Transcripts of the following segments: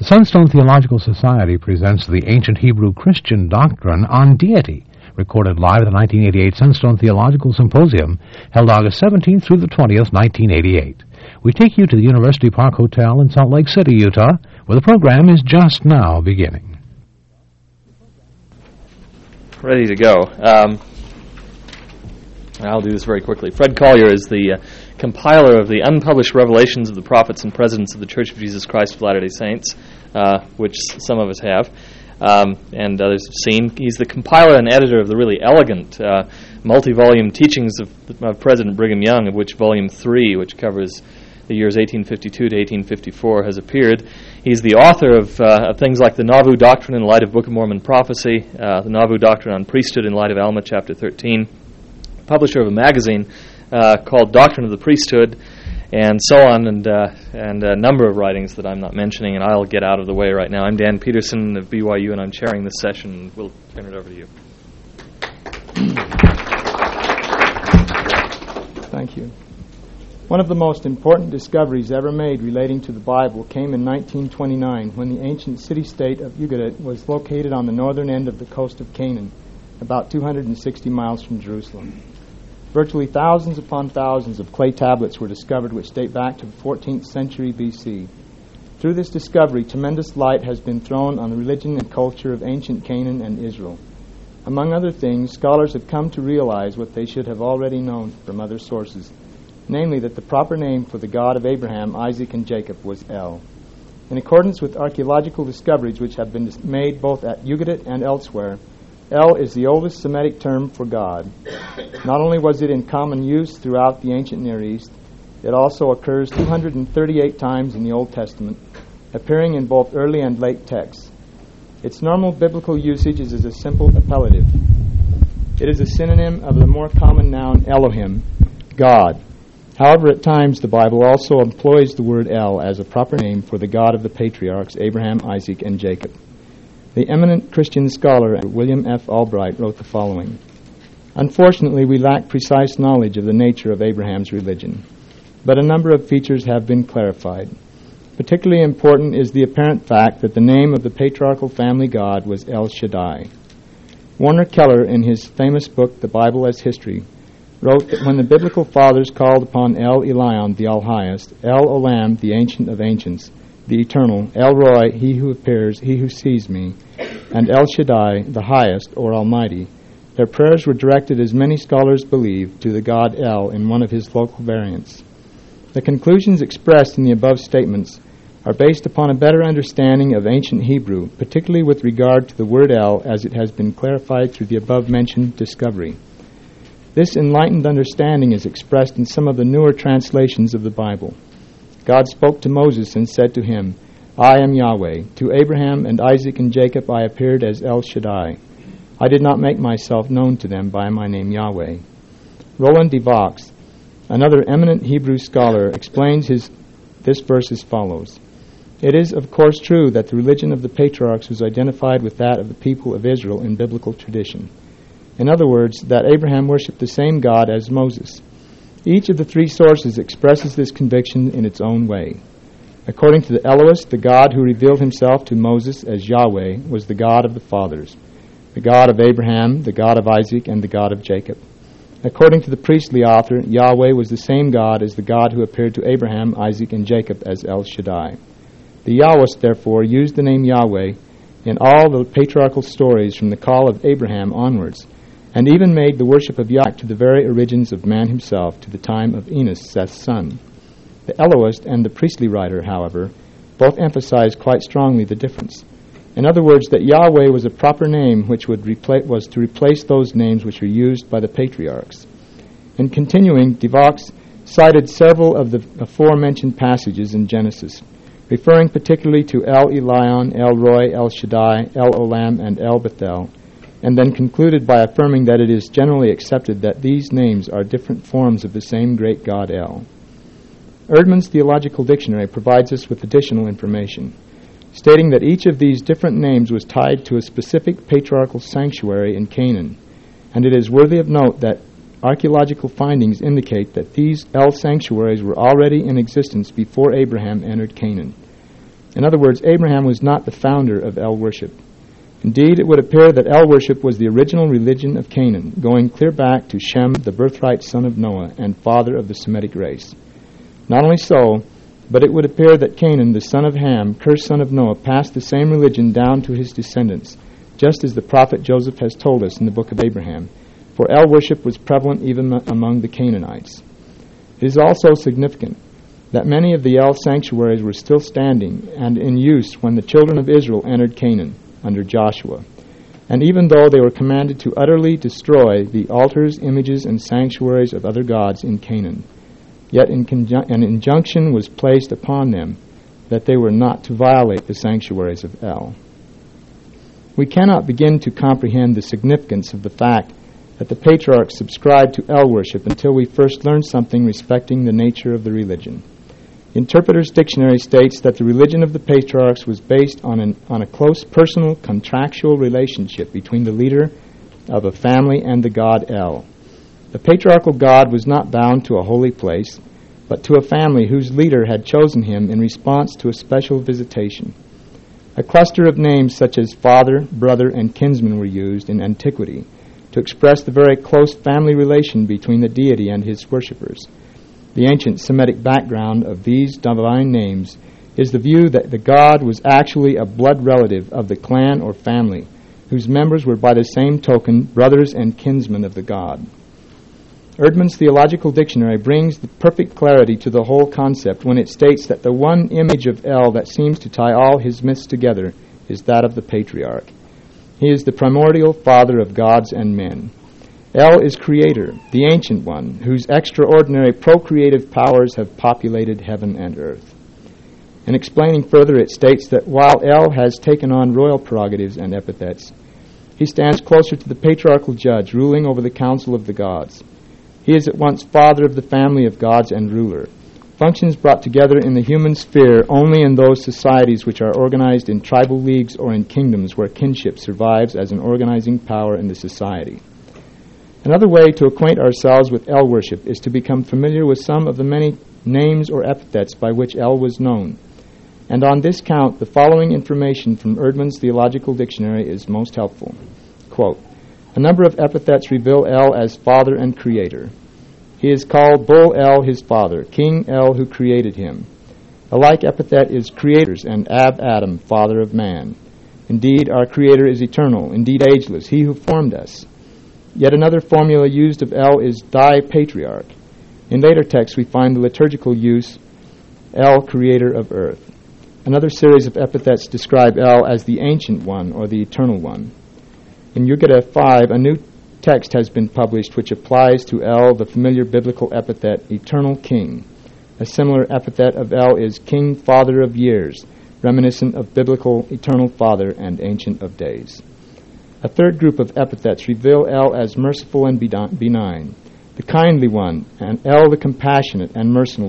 Sunstone Theological Society presents the Ancient Hebrew Christian Doctrine on Deity, recorded live at the 1988 Sunstone Theological Symposium, held August 17th through the 20th, 1988. We take you to the University Park Hotel in Salt Lake City, Utah, where the program is just now beginning. Ready to go. I'll do this very quickly. Fred Collier is the compiler of the unpublished revelations of the prophets and presidents of the Church of Jesus Christ of Latter-day Saints, which some of us have, and others have seen. He's the compiler and editor of the really elegant multi-volume teachings of President Brigham Young, of which Volume 3, which covers the years 1852 to 1854, has appeared. He's the author of things like the Nauvoo Doctrine in light of Book of Mormon prophecy, the Nauvoo Doctrine on Priesthood in light of Alma chapter 13, publisher of a magazine called Doctrine of the Priesthood, and so on, and a number of writings that I'm not mentioning, and I'll get out of the way right now. I'm Dan Peterson of BYU, and I'm chairing this session, and we'll turn it over to you. Thank you. One of the most important discoveries ever made relating to the Bible came in 1929 when the ancient city-state of Ugarit was located on the northern end of the coast of Canaan, about 260 miles from Jerusalem. Virtually thousands upon thousands of clay tablets were discovered which date back to the 14th century BC. Through this discovery, tremendous light has been thrown on the religion and culture of ancient Canaan and Israel. Among other things, scholars have come to realize what they should have already known from other sources, namely that the proper name for the God of Abraham, Isaac, and Jacob was El. In accordance with archaeological discoveries which have been made both at Ugarit and elsewhere, El is the oldest Semitic term for God. Not only was it in common use throughout the ancient Near East, it also occurs 238 times in the Old Testament, appearing in both early and late texts. Its normal biblical usage is as a simple appellative. It is a synonym of the more common noun Elohim, God. However, at times the Bible also employs the word El as a proper name for the God of the patriarchs Abraham, Isaac, and Jacob. The eminent Christian scholar William F. Albright wrote the following: "Unfortunately, we lack precise knowledge of the nature of Abraham's religion, but a number of features have been clarified. Particularly important is the apparent fact that the name of the patriarchal family god was El Shaddai. Warner Keller, in his famous book, The Bible as History, wrote that when the biblical fathers called upon El Elyon, the All-Highest, El Olam, the Ancient of Ancients, the Eternal, El Roi, He who appears, He who sees me, and El Shaddai, the Highest, or Almighty, their prayers were directed, as many scholars believe, to the god El in one of his local variants. The conclusions expressed in the above statements are based upon a better understanding of ancient Hebrew, particularly with regard to the word El as it has been clarified through the above-mentioned discovery. This enlightened understanding is expressed in some of the newer translations of the Bible. God spoke to Moses and said to him, 'I am Yahweh. To Abraham and Isaac and Jacob I appeared as El Shaddai. I did not make myself known to them by my name Yahweh.'" Roland de Vaux, another eminent Hebrew scholar, explains this verse as follows: "It is, of course, true that the religion of the patriarchs was identified with that of the people of Israel in biblical tradition. In other words, that Abraham worshipped the same God as Moses. Each of the three sources expresses this conviction in its own way. According to the Elohist, the God who revealed himself to Moses as Yahweh was the God of the fathers, the God of Abraham, the God of Isaac, and the God of Jacob. According to the priestly author, Yahweh was the same God as the God who appeared to Abraham, Isaac, and Jacob as El Shaddai. The Yahwist, therefore, used the name Yahweh in all the patriarchal stories from the call of Abraham onwards, and even made the worship of Yahweh to the very origins of man himself, to the time of Enos, Seth's son. The Elohist and the priestly writer, however, both emphasize quite strongly the difference. In other words, that Yahweh was a proper name which was to replace those names which were used by the patriarchs." In continuing, de Vaux cited several of the aforementioned passages in Genesis, referring particularly to El Elyon, El Roi, El Shaddai, El Olam, and El Bethel, and then concluded by affirming that it is generally accepted that these names are different forms of the same great God El. Erdman's Theological Dictionary provides us with additional information, stating that each of these different names was tied to a specific patriarchal sanctuary in Canaan, and it is worthy of note that archaeological findings indicate that these El sanctuaries were already in existence before Abraham entered Canaan. In other words, Abraham was not the founder of El worship. Indeed, it would appear that El worship was the original religion of Canaan, going clear back to Shem, the birthright son of Noah and father of the Semitic race. Not only so, but it would appear that Canaan, the son of Ham, cursed son of Noah, passed the same religion down to his descendants, just as the prophet Joseph has told us in the book of Abraham, for El worship was prevalent even among the Canaanites. It is also significant that many of the El sanctuaries were still standing and in use when the children of Israel entered Canaan under Joshua. And even though they were commanded to utterly destroy the altars, images, and sanctuaries of other gods in Canaan, yet an injunction was placed upon them that they were not to violate the sanctuaries of El. We cannot begin to comprehend the significance of the fact that the patriarchs subscribed to El worship until we first learn something respecting the nature of the religion. Interpreter's Dictionary states that the religion of the patriarchs was based on a close personal contractual relationship between the leader of a family and the god El. The patriarchal god was not bound to a holy place, but to a family whose leader had chosen him in response to a special visitation. A cluster of names such as father, brother, and kinsman were used in antiquity to express the very close family relation between the deity and his worshippers. The ancient Semitic background of these divine names is the view that the god was actually a blood relative of the clan or family, whose members were by the same token brothers and kinsmen of the god. Erdman's Theological Dictionary brings the perfect clarity to the whole concept when it states that the one image of El that seems to tie all his myths together is that of the patriarch. He is the primordial father of gods and men. El is creator, the ancient one, whose extraordinary procreative powers have populated heaven and earth. In explaining further, it states that while El has taken on royal prerogatives and epithets, he stands closer to the patriarchal judge ruling over the council of the gods. He is at once father of the family of gods and ruler, functions brought together in the human sphere only in those societies which are organized in tribal leagues or in kingdoms where kinship survives as an organizing power in the society. Another way to acquaint ourselves with El worship is to become familiar with some of the many names or epithets by which El was known. And on this count, the following information from Erdman's Theological Dictionary is most helpful. Quote, a number of epithets reveal El as father and creator. He is called Bull El, his father, King El, who created him. A like epithet is creators and Ab Adam, father of man. Indeed, our creator is eternal, indeed ageless, he who formed us. Yet another formula used of El is thy patriarch. In later texts we find the liturgical use, El, creator of earth. Another series of epithets describe El as the ancient one or the eternal one. In Yugada 5, a new text has been published which applies to El the familiar biblical epithet, eternal king. A similar epithet of El is king, father of years, reminiscent of biblical eternal father and ancient of days. A third group of epithets reveal El as merciful and benign, the kindly one, and El the compassionate and merciful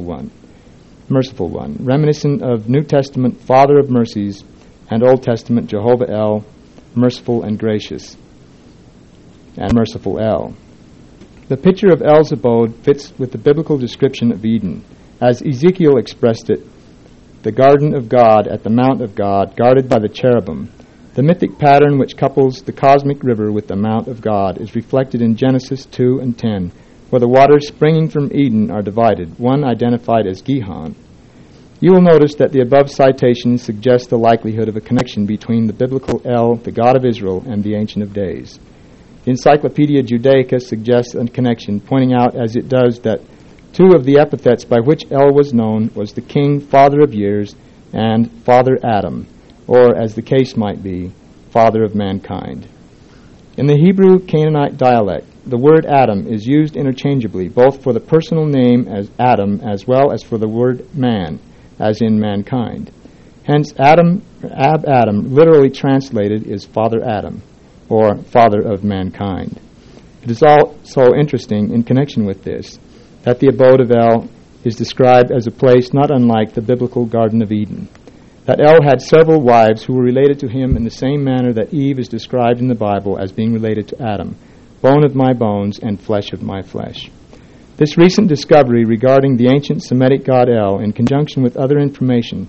one, reminiscent of New Testament Father of mercies and Old Testament Jehovah El, merciful and gracious, and merciful El. The picture of El's abode fits with the biblical description of Eden, as Ezekiel expressed it, the garden of God at the Mount of God, guarded by the cherubim. The mythic pattern which couples the cosmic river with the Mount of God is reflected in Genesis 2 and 10, where the waters springing from Eden are divided, one identified as Gihon. You will notice that the above citations suggest the likelihood of a connection between the biblical El, the God of Israel, and the Ancient of Days. The Encyclopedia Judaica suggests a connection, pointing out as it does that two of the epithets by which El was known was the king, father of years, and father Adam, or, as the case might be, father of mankind. In the Hebrew Canaanite dialect, the word Adam is used interchangeably, both for the personal name as Adam as well as for the word man, as in mankind. Hence, Ab Adam, literally translated, is Father Adam, or father of mankind. It is also interesting, in connection with this, that the abode of El is described as a place not unlike the biblical Garden of Eden, that El had several wives who were related to him in the same manner that Eve is described in the Bible as being related to Adam, bone of my bones and flesh of my flesh. This recent discovery regarding the ancient Semitic god El, in conjunction with other information,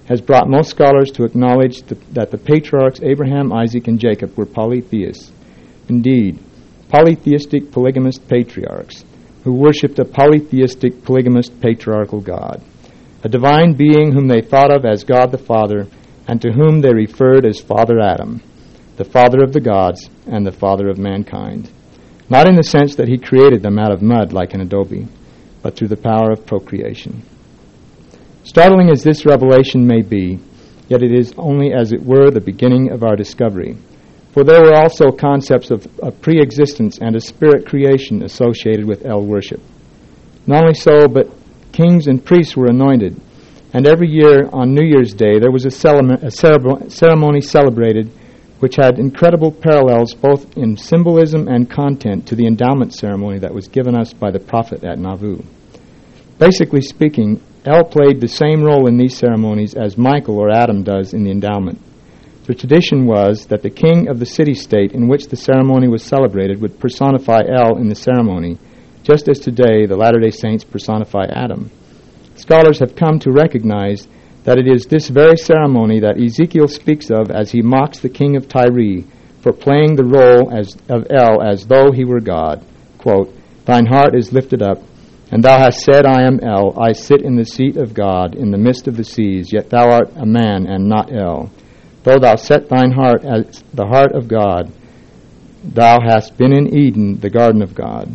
has brought most scholars to acknowledge that the patriarchs Abraham, Isaac, and Jacob were polytheists. Indeed, polytheistic polygamist patriarchs who worshipped a polytheistic polygamist patriarchal God, a divine being whom they thought of as God the Father, and to whom they referred as Father Adam, the father of the gods and the father of mankind, not in the sense that he created them out of mud like an adobe, but through the power of procreation. Startling as this revelation may be, yet it is only, as it were, the beginning of our discovery. For there were also concepts of a pre-existence and a spirit creation associated with El worship. Not only so, but kings and priests were anointed, and every year on New Year's Day there was a ceremony celebrated which had incredible parallels both in symbolism and content to the endowment ceremony that was given us by the prophet at Nauvoo. Basically speaking, El played the same role in these ceremonies as Michael or Adam does in the endowment. The tradition was that the king of the city-state in which the ceremony was celebrated would personify El in the ceremony, just as today the Latter-day Saints personify Adam. Scholars have come to recognize that it is this very ceremony that Ezekiel speaks of as he mocks the king of Tyre for playing the role of El as though he were God. Quote, "Thine heart is lifted up, and thou hast said, I am El, I sit in the seat of God, in the midst of the seas, yet thou art a man and not El. Though thou set thine heart as the heart of God, thou hast been in Eden, the garden of God."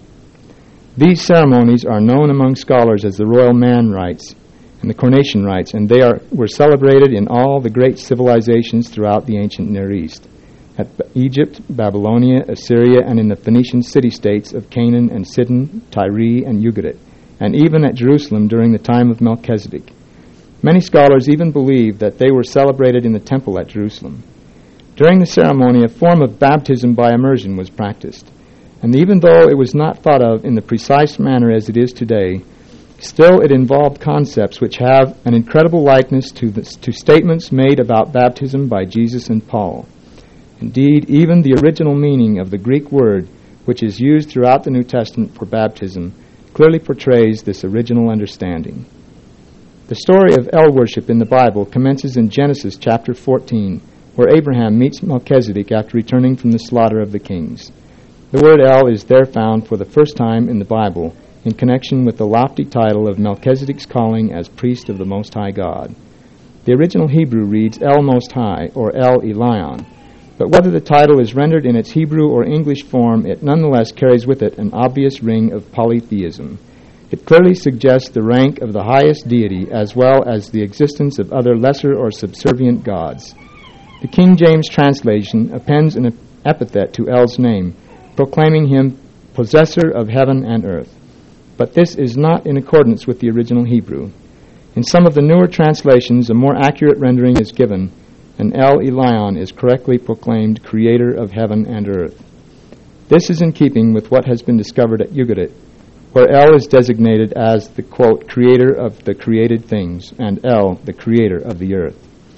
These ceremonies are known among scholars as the royal man rites and the coronation rites, and they were celebrated in all the great civilizations throughout the ancient Near East, at Egypt, Babylonia, Assyria, and in the Phoenician city-states of Canaan and Sidon, Tyre, and Ugarit, and even at Jerusalem during the time of Melchizedek. Many scholars even believe that they were celebrated in the temple at Jerusalem. During the ceremony, a form of baptism by immersion was practiced, and even though it was not thought of in the precise manner as it is today, still it involved concepts which have an incredible likeness to statements made about baptism by Jesus and Paul. Indeed, even the original meaning of the Greek word, which is used throughout the New Testament for baptism, clearly portrays this original understanding. The story of El worship in the Bible commences in Genesis chapter 14, where Abraham meets Melchizedek after returning from the slaughter of the kings. The word El is there found for the first time in the Bible in connection with the lofty title of Melchizedek's calling as priest of the Most High God. The original Hebrew reads El Most High, or El Elyon, but whether the title is rendered in its Hebrew or English form, it nonetheless carries with it an obvious ring of polytheism. It clearly suggests the rank of the highest deity as well as the existence of other lesser or subservient gods. The King James translation appends an epithet to El's name, proclaiming him possessor of heaven and earth. But this is not in accordance with the original Hebrew. In some of the newer translations, a more accurate rendering is given, and El Elyon is correctly proclaimed creator of heaven and earth. This is in keeping with what has been discovered at Ugarit, where El is designated as the, quote, creator of the created things, and El, the creator of the earth.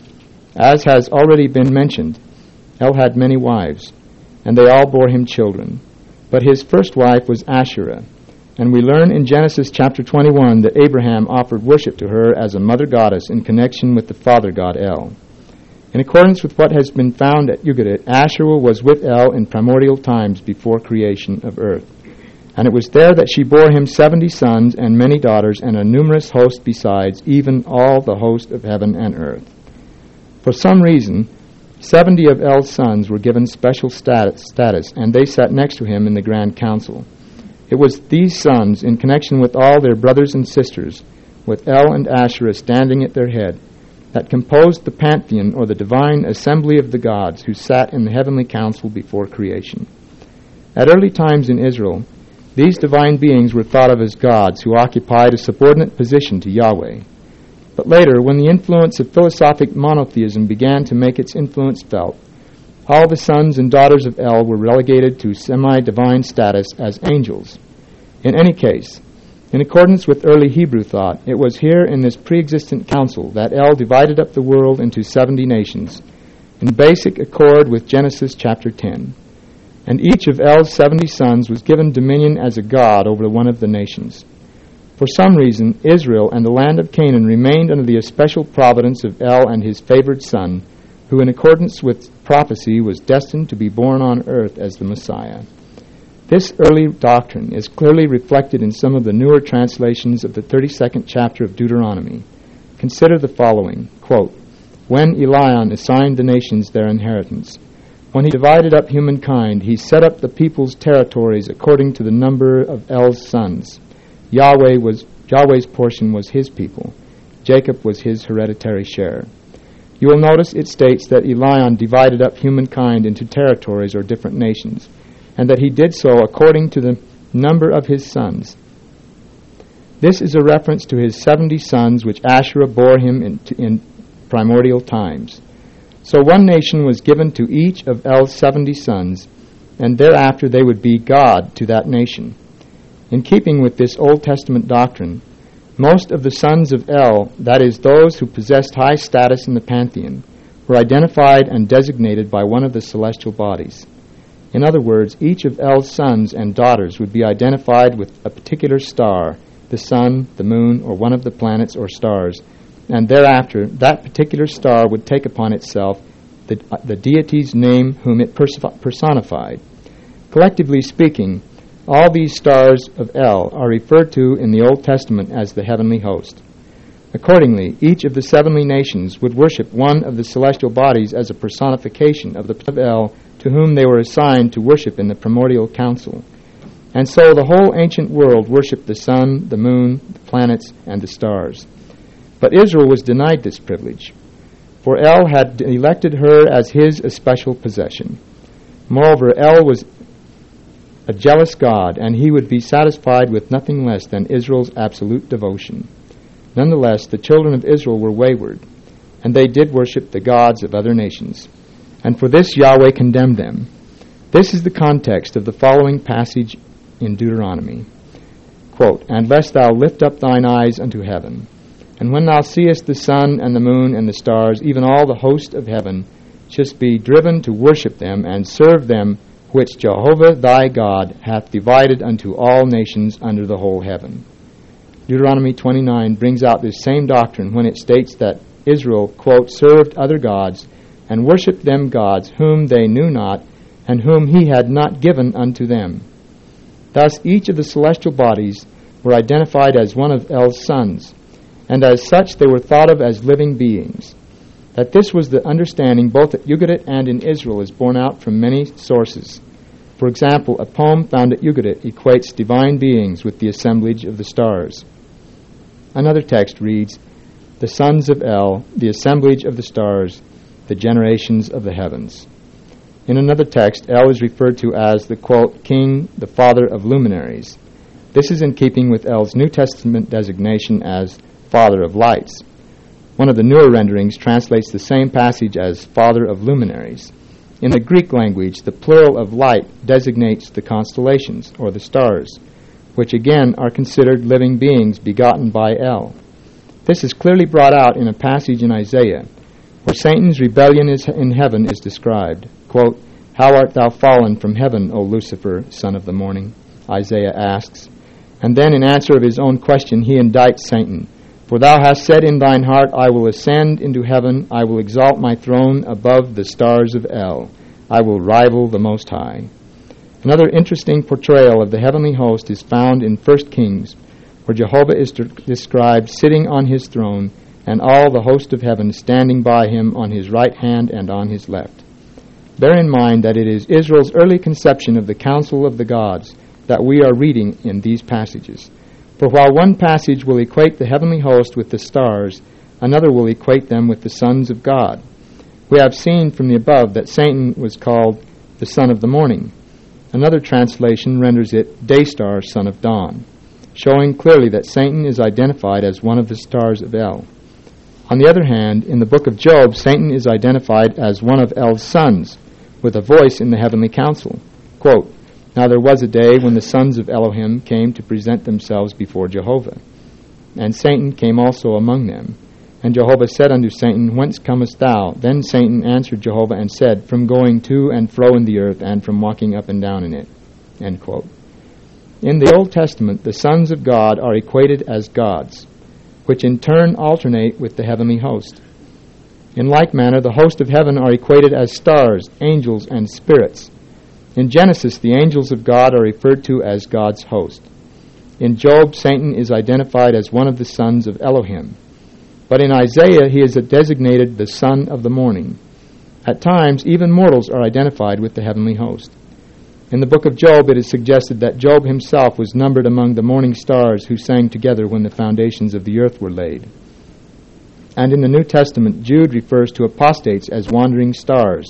As has already been mentioned, El had many wives, and they all bore him children. But his first wife was Asherah, and we learn in Genesis chapter 21 that Abraham offered worship to her as a mother goddess in connection with the father god El. In accordance with what has been found at Ugarit, Asherah was with El in primordial times before creation of earth. And it was there that she bore him 70 sons and many daughters and a numerous host besides, even all the host of heaven and earth. For some reason, 70 of El's sons were given special status, and they sat next to him in the Grand Council. It was these sons, in connection with all their brothers and sisters, with El and Asherah standing at their head, that composed the pantheon or the divine assembly of the gods who sat in the heavenly council before creation. At early times in Israel, these divine beings were thought of as gods who occupied a subordinate position to Yahweh. But later, when the influence of philosophic monotheism began to make its influence felt, all the sons and daughters of El were relegated to semi-divine status as angels. In any case, in accordance with early Hebrew thought, it was here in this pre-existent council that El divided up the world into 70 nations, in basic accord with Genesis chapter 10. And each of El's 70 sons was given dominion as a god over one of the nations. For some reason, Israel and the land of Canaan remained under the especial providence of El and his favored son, who in accordance with prophecy was destined to be born on earth as the Messiah. This early doctrine is clearly reflected in some of the newer translations of the 32nd chapter of Deuteronomy. Consider the following, quote, "When Elion assigned the nations their inheritance, when he divided up humankind, he set up the people's territories according to the number of El's sons. Yahweh's portion was his people. Jacob was his hereditary share." You will notice it states that Elion divided up humankind into territories or different nations, and that he did so according to the number of his sons. This is a reference to his 70 sons which Asherah bore him in primordial times. So one nation was given to each of El's 70 sons, and thereafter they would be God to that nation. In keeping with this Old Testament doctrine, most of the sons of El, that is, those who possessed high status in the pantheon, were identified and designated by one of the celestial bodies. In other words, each of El's sons and daughters would be identified with a particular star, the sun, the moon, or one of the planets or stars, and thereafter that particular star would take upon itself the deity's name whom it personified. Collectively speaking, all these stars of El are referred to in the Old Testament as the heavenly host. Accordingly, each of the heavenly nations would worship one of the celestial bodies as a personification of El to whom they were assigned to worship in the primordial council. And so the whole ancient world worshipped the sun, the moon, the planets, and the stars. But Israel was denied this privilege, for El had elected her as his especial possession. Moreover, El was a jealous God, and he would be satisfied with nothing less than Israel's absolute devotion. Nonetheless, the children of Israel were wayward, and they did worship the gods of other nations. And for this Yahweh condemned them. This is the context of the following passage in Deuteronomy. Quote, "And lest thou lift up thine eyes unto heaven, and when thou seest the sun and the moon and the stars, even all the host of heaven, shouldst be driven to worship them and serve them, which Jehovah thy God hath divided unto all nations under the whole heaven." Deuteronomy 29 brings out this same doctrine when it states that Israel, quote, "served other gods, and worshipped them gods whom they knew not, and whom he had not given unto them." Thus each of the celestial bodies were identified as one of El's sons, and as such they were thought of as living beings. That this was the understanding both at Ugarit and in Israel is borne out from many sources. For example, a poem found at Ugarit equates divine beings with the assemblage of the stars. Another text reads, "The sons of El, the assemblage of the stars, the generations of the heavens." In another text, El is referred to as the, quote, "king, the father of luminaries." This is in keeping with El's New Testament designation as father of lights. One of the newer renderings translates the same passage as father of luminaries. In the Greek language, the plural of light designates the constellations, or the stars, which again are considered living beings begotten by El. This is clearly brought out in a passage in Isaiah, where Satan's rebellion in heaven is described. Quote, "How art thou fallen from heaven, O Lucifer, son of the morning?" Isaiah asks. And then in answer of his own question, he indicts Satan. "For thou hast said in thine heart, I will ascend into heaven, I will exalt my throne above the stars of El, I will rival the Most High." Another interesting portrayal of the heavenly host is found in 1 Kings, where Jehovah is described sitting on his throne, and all the host of heaven standing by him on his right hand and on his left. Bear in mind that it is Israel's early conception of the council of the gods that we are reading in these passages. For while one passage will equate the heavenly host with the stars, another will equate them with the sons of God. We have seen from the above that Satan was called the son of the morning. Another translation renders it Daystar, son of dawn, showing clearly that Satan is identified as one of the stars of El. On the other hand, in the book of Job, Satan is identified as one of El's sons, with a voice in the heavenly council. Quote, "Now there was a day when the sons of Elohim came to present themselves before Jehovah. And Satan came also among them. And Jehovah said unto Satan, Whence comest thou? Then Satan answered Jehovah and said, From going to and fro in the earth, and from walking up and down in it." End quote. In the Old Testament, the sons of God are equated as gods, which in turn alternate with the heavenly host. In like manner, the host of heaven are equated as stars, angels, and spirits. In Genesis, the angels of God are referred to as God's host. In Job, Satan is identified as one of the sons of Elohim. But in Isaiah, he is designated the son of the morning. At times, even mortals are identified with the heavenly host. In the book of Job, it is suggested that Job himself was numbered among the morning stars who sang together when the foundations of the earth were laid. And in the New Testament, Jude refers to apostates as wandering stars.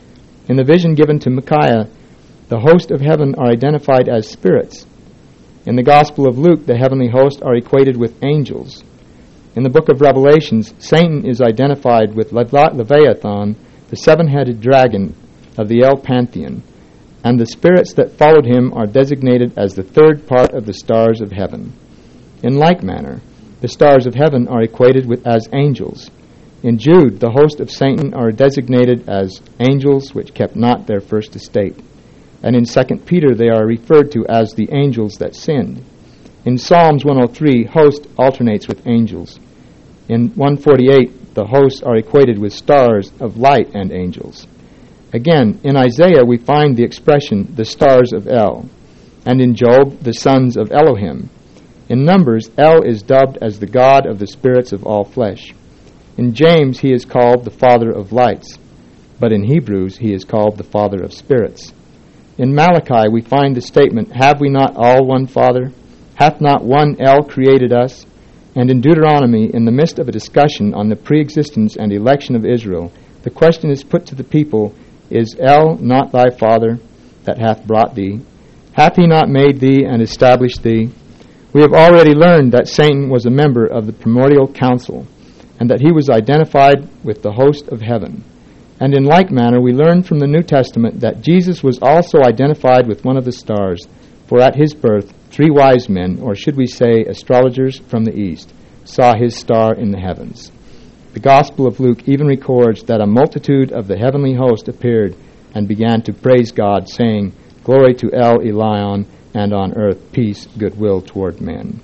In the vision given to Micaiah, the host of heaven are identified as spirits. In the Gospel of Luke, the heavenly host are equated with angels. In the book of Revelations, Satan is identified with Leviathan, the seven-headed dragon of the El Pantheon, and the spirits that followed him are designated as the third part of the stars of heaven. In like manner, the stars of heaven are equated with as angels. In Jude, the host of Satan are designated as angels which kept not their first estate. And in 2 Peter, they are referred to as the angels that sinned. In Psalms 103, host alternates with angels. In 148, the hosts are equated with stars of light and angels. Again, in Isaiah, we find the expression, the stars of El. And in Job, the sons of Elohim. In Numbers, El is dubbed as the God of the spirits of all flesh. In James, he is called the Father of lights, but in Hebrews, he is called the Father of spirits. In Malachi, we find the statement, have we not all one Father? Hath not one El created us? And in Deuteronomy, in the midst of a discussion on the pre-existence and election of Israel, the question is put to the people, is El not thy father that hath brought thee? Hath he not made thee and established thee? We have already learned that Satan was a member of the primordial council, and that he was identified with the host of heaven. And in like manner, we learn from the New Testament that Jesus was also identified with one of the stars, for at his birth 3 wise men, or should we say astrologers from the east, saw his star in the heavens. The Gospel of Luke even records that a multitude of the heavenly host appeared and began to praise God, saying, Glory to El Elyon, and on earth peace, goodwill toward men.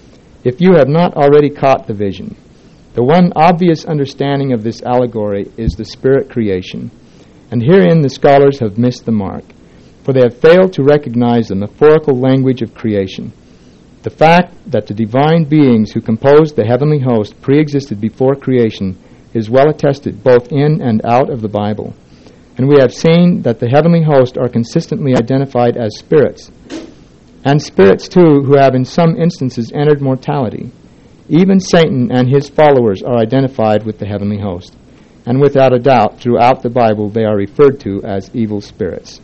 If you have not already caught the vision, the one obvious understanding of this allegory is the spirit creation, and herein the scholars have missed the mark, for they have failed to recognize the metaphorical language of creation. The fact that the divine beings who composed the heavenly host pre-existed before creation is well attested both in and out of the Bible, and we have seen that the heavenly host are consistently identified as spirits, and spirits too who have in some instances entered mortality. Even Satan and his followers are identified with the heavenly host, and without a doubt, throughout the Bible, they are referred to as evil spirits.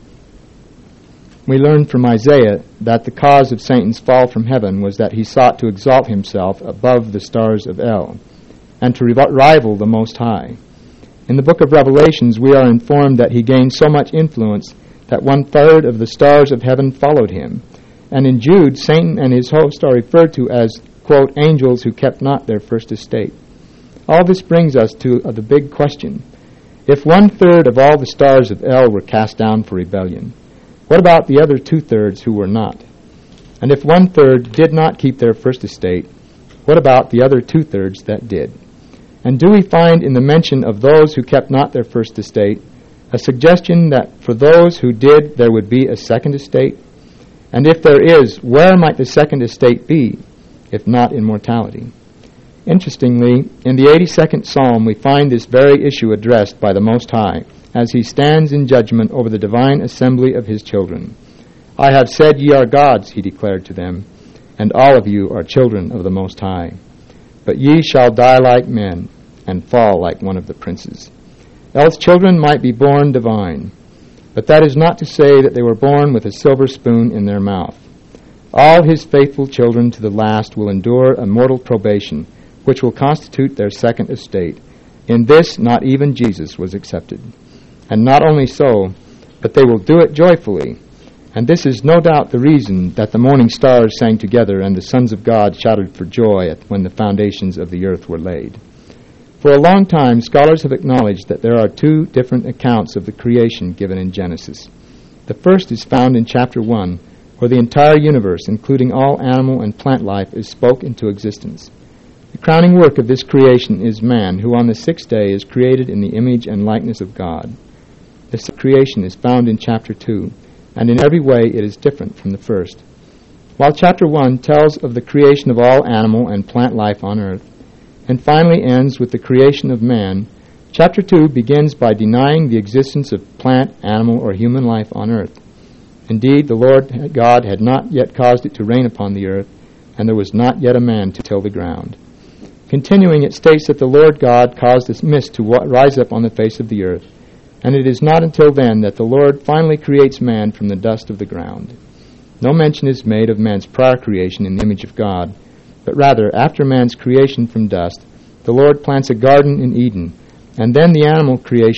We learn from Isaiah that the cause of Satan's fall from heaven was that he sought to exalt himself above the stars of El, and to rival the Most High. In the book of Revelations, we are informed that he gained so much influence that 1/3 of the stars of heaven followed him. And in Jude, Satan and his host are referred to as, quote, angels who kept not their first estate. All this brings us to the big question. If 1/3 of all the stars of El were cast down for rebellion, what about the other 2/3 who were not? And if 1/3 did not keep their first estate, what about the other 2/3 that did? And do we find in the mention of those who kept not their first estate a suggestion that for those who did there would be a second estate? And if there is, where might the second estate be, if not in mortality? Interestingly, in the 82nd Psalm we find this very issue addressed by the Most High, as he stands in judgment over the divine assembly of his children. I have said ye are gods, he declared to them, and all of you are children of the Most High. But ye shall die like men, and fall like one of the princes. Else children might be born divine, but that is not to say that they were born with a silver spoon in their mouth. All his faithful children to the last will endure a mortal probation, which will constitute their second estate. In this not even Jesus was accepted. And not only so, but they will do it joyfully. And this is no doubt the reason that the morning stars sang together and the sons of God shouted for joy when the foundations of the earth were laid. For a long time, scholars have acknowledged that there are 2 different accounts of the creation given in Genesis. The first is found in chapter 1, where the entire universe, including all animal and plant life, is spoke into existence. The crowning work of this creation is man, who on the sixth day is created in the image and likeness of God. This creation is found in chapter 2, and in every way it is different from the first. While chapter 1 tells of the creation of all animal and plant life on earth, and finally ends with the creation of man, chapter 2 begins by denying the existence of plant, animal, or human life on earth. Indeed, the Lord God had not yet caused it to rain upon the earth, and there was not yet a man to till the ground. Continuing, it states that the Lord God caused a mist to rise up on the face of the earth, and it is not until then that the Lord finally creates man from the dust of the ground. No mention is made of man's prior creation in the image of God, but rather, after man's creation from dust, the Lord plants a garden in Eden, and then the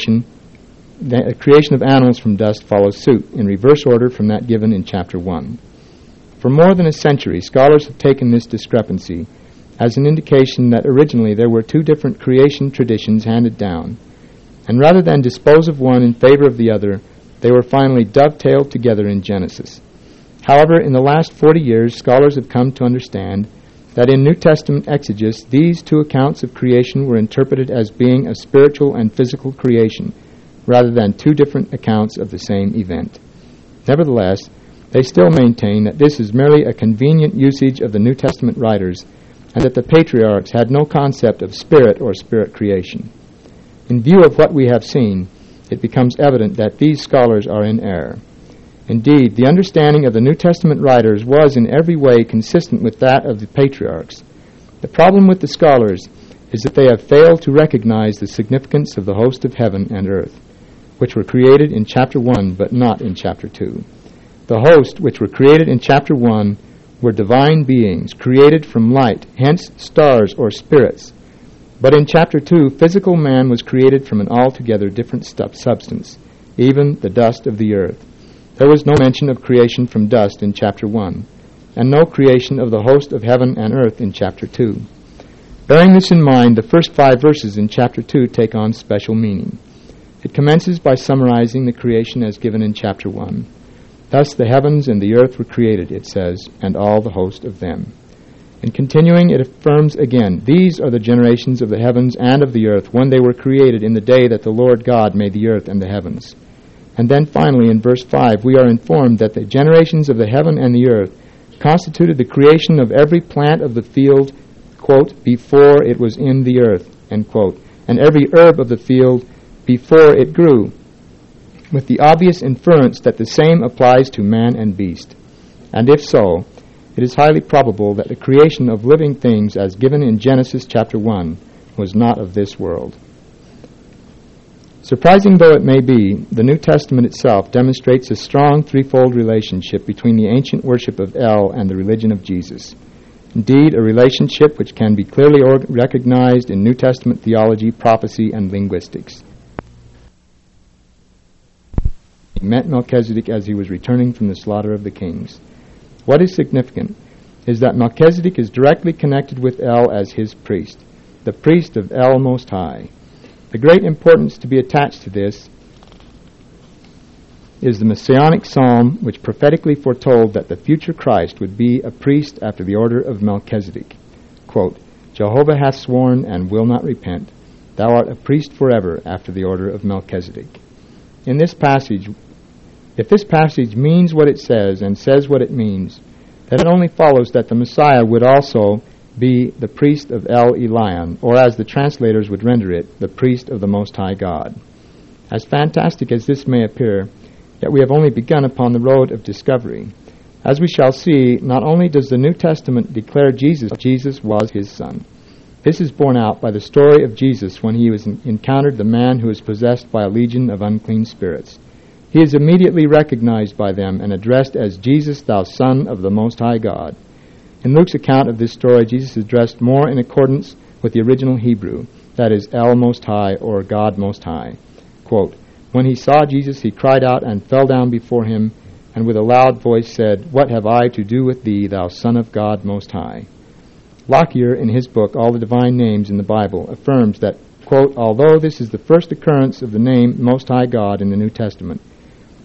creation of animals from dust follows suit, in reverse order from that given in chapter 1. For more than a century, scholars have taken this discrepancy as an indication that originally there were two different creation traditions handed down, and rather than dispose of one in favor of the other, they were finally dovetailed together in Genesis. However, in the last 40 years, scholars have come to understand that in New Testament exegesis, these two accounts of creation were interpreted as being a spiritual and physical creation, rather than two different accounts of the same event. Nevertheless, they still maintain that this is merely a convenient usage of the New Testament writers, and that the patriarchs had no concept of spirit or spirit creation. In view of what we have seen, it becomes evident that these scholars are in error. Indeed, the understanding of the New Testament writers was in every way consistent with that of the patriarchs. The problem with the scholars is that they have failed to recognize the significance of the host of heaven and earth, which were created in chapter 1 but not in chapter 2. The host, which were created in chapter 1, were divine beings created from light, hence stars or spirits. But in chapter 2, physical man was created from an altogether different substance, even the dust of the earth. There was no mention of creation from dust in chapter 1, and no creation of the host of heaven and earth in chapter 2. Bearing this in mind, the first 5 verses in chapter 2 take on special meaning. It commences by summarizing the creation as given in chapter 1. Thus the heavens and the earth were created, it says, and all the host of them. And continuing, it affirms again, these are the generations of the heavens and of the earth when they were created in the day that the Lord God made the earth and the heavens. And then finally, in verse 5, we are informed that the generations of the heaven and the earth constituted the creation of every plant of the field, quote, before it was in the earth, end quote, and every herb of the field before it grew, with the obvious inference that the same applies to man and beast. And if so, it is highly probable that the creation of living things as given in Genesis chapter 1 was not of this world. Surprising though it may be, the New Testament itself demonstrates a strong threefold relationship between the ancient worship of El and the religion of Jesus. Indeed, a relationship which can be clearly recognized in New Testament theology, prophecy, and linguistics. He met Melchizedek as he was returning from the slaughter of the kings. What is significant is that Melchizedek is directly connected with El as his priest, the priest of El Most High. The great importance to be attached to this is the Messianic psalm which prophetically foretold that the future Christ would be a priest after the order of Melchizedek. Quote, Jehovah hath sworn and will not repent. Thou art a priest forever after the order of Melchizedek. In this passage, if this passage means what it says and says what it means, then it only follows that the Messiah would also be the priest of El Elyon, or as the translators would render it, the priest of the Most High God. As fantastic as this may appear, yet we have only begun upon the road of discovery. As we shall see, not only does the New Testament declare Jesus was his son. This is borne out by the story of Jesus when he encountered the man who was possessed by a legion of unclean spirits. He is immediately recognized by them and addressed as Jesus, thou Son of the Most High God. In Luke's account of this story, Jesus is addressed more in accordance with the original Hebrew, that is, El Most High, or God Most High. Quote, When he saw Jesus, he cried out and fell down before him, and with a loud voice said, What have I to do with thee, thou Son of God Most High? Lockyer, in his book, All the Divine Names in the Bible, affirms that, quote, although this is the first occurrence of the name Most High God in the New Testament,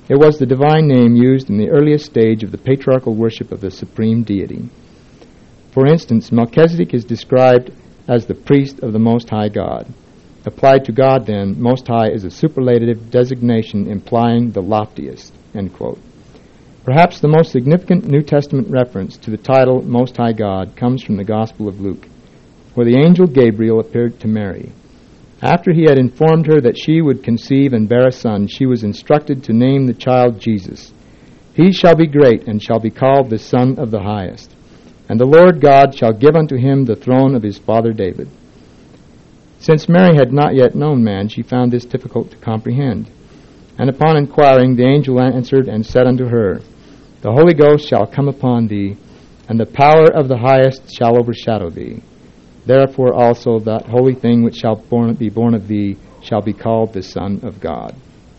It was the divine name used in the earliest stage of the patriarchal worship of the supreme deity. For instance, Melchizedek is described as the priest of the Most High God. Applied to God, then, Most High is a superlative designation implying the loftiest, end quote. Perhaps the most significant New Testament reference to the title Most High God comes from the Gospel of Luke, where the angel Gabriel appeared to Mary. After he had informed her that she would conceive and bear a son, she was instructed to name the child Jesus. He shall be great and shall be called the Son of the Highest. And the Lord God shall give unto him the throne of his father David. Since Mary had not yet known man, she found this difficult to comprehend. And upon inquiring, the angel answered and said unto her, The Holy Ghost shall come upon thee, and the power of the Highest shall overshadow thee. Therefore also that holy thing which shall be born of thee shall be called the Son of God.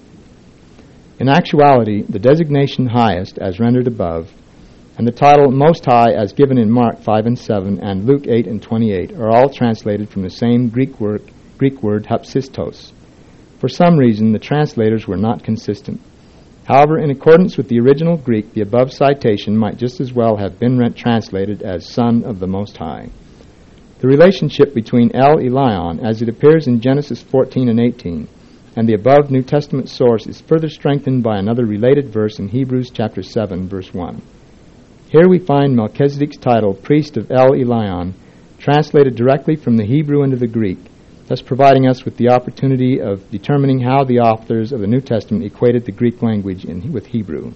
In actuality, the designation Highest, as rendered above, and the title Most High, as given in Mark 5 and 7 and Luke 8 and 28, are all translated from the same Greek word hapsistos. For some reason, the translators were not consistent. However, in accordance with the original Greek, the above citation might just as well have been translated as Son of the Most High. The relationship between El Elyon, as it appears in Genesis 14 and 18, and the above New Testament source is further strengthened by another related verse in Hebrews chapter 7, verse 1. Here we find Melchizedek's title, Priest of El Elyon, translated directly from the Hebrew into the Greek, thus providing us with the opportunity of determining how the authors of the New Testament equated the Greek language with Hebrew.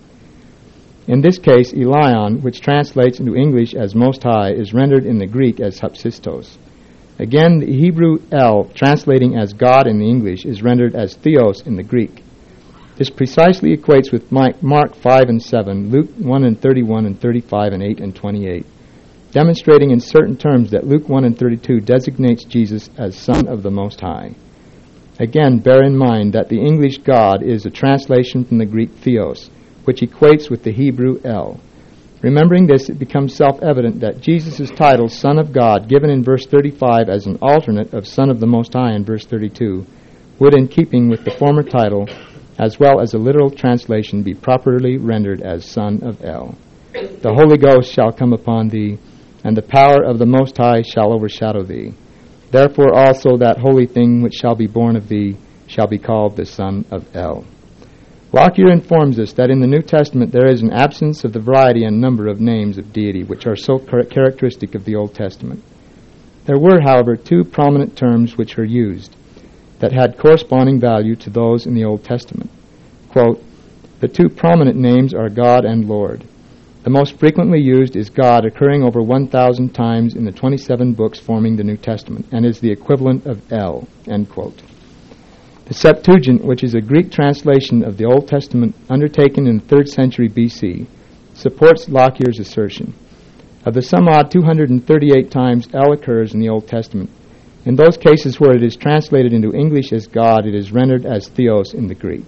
In this case, Elyon, which translates into English as Most High, is rendered in the Greek as hapsistos. Again, the Hebrew El, translating as God in the English, is rendered as Theos in the Greek. This precisely equates with Mark 5 and 7, Luke 1 and 31 and 35 and 8 and 28, demonstrating in certain terms that Luke 1 and 32 designates Jesus as Son of the Most High. Again, bear in mind that the English God is a translation from the Greek Theos, which equates with the Hebrew El. Remembering this, it becomes self-evident that Jesus' title, Son of God, given in verse 35 as an alternate of Son of the Most High in verse 32, would, in keeping with the former title, as well as a literal translation, be properly rendered as Son of El. The Holy Ghost shall come upon thee, and the power of the Most High shall overshadow thee. Therefore also that holy thing which shall be born of thee shall be called the Son of El. Lockyer informs us that in the New Testament there is an absence of the variety and number of names of deity which are so characteristic of the Old Testament. There were, however, two prominent terms which are used that had corresponding value to those in the Old Testament. Quote, the two prominent names are God and Lord. The most frequently used is God, occurring over 1,000 times in the 27 books forming the New Testament, and is the equivalent of El, end quote. The Septuagint, which is a Greek translation of the Old Testament undertaken in the 3rd century B.C., supports Lockyer's assertion. Of the some odd 238 times El occurs in the Old Testament, in those cases where it is translated into English as God, it is rendered as Theos in the Greek.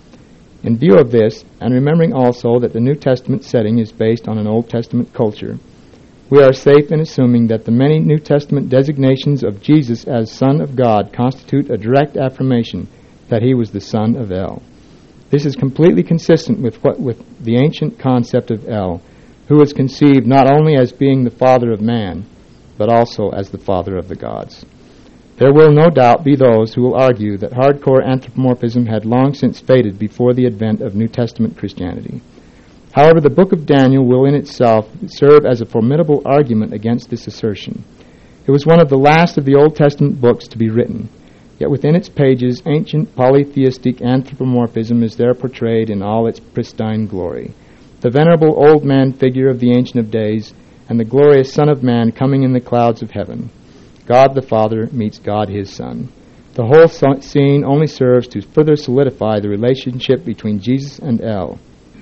In view of this, and remembering also that the New Testament setting is based on an Old Testament culture, we are safe in assuming that the many New Testament designations of Jesus as Son of God constitute a direct affirmation that he was the Son of El. This is completely consistent with the ancient concept of El, who was conceived not only as being the Father of man, but also as the Father of the gods. There will no doubt be those who will argue that hardcore anthropomorphism had long since faded before the advent of New Testament Christianity. However, the book of Daniel will in itself serve as a formidable argument against this assertion. It was one of the last of the Old Testament books to be written, yet within its pages ancient polytheistic anthropomorphism is there portrayed in all its pristine glory. The venerable old man figure of the Ancient of Days and the glorious Son of Man coming in the clouds of heaven. God the Father meets God his Son. The whole scene only serves to further solidify the relationship between Jesus and El.